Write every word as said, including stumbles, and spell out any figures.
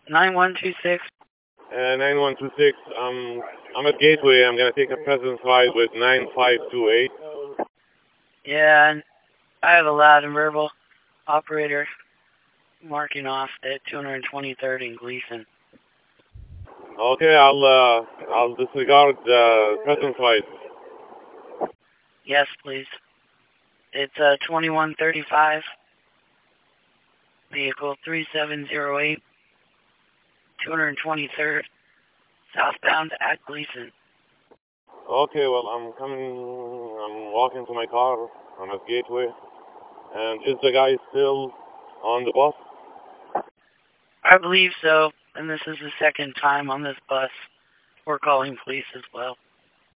nine one two six. Uh, nine one two six. Um, I'm at Gateway. I'm gonna take a presence ride with nine five two eight. Yeah, and I have a loud and verbal operator marking off at two twenty-third in Gleason. Okay, I'll uh, I'll disregard uh, presence ride. Yes, please. It's uh, twenty-one thirty-five, vehicle three seven zero eight, two twenty-third, southbound at Gleason. Okay, well, I'm coming, I'm walking to my car. I'm at Gateway. And is the guy still on the bus? I believe so, and this is the second time on this bus. We're calling police as well.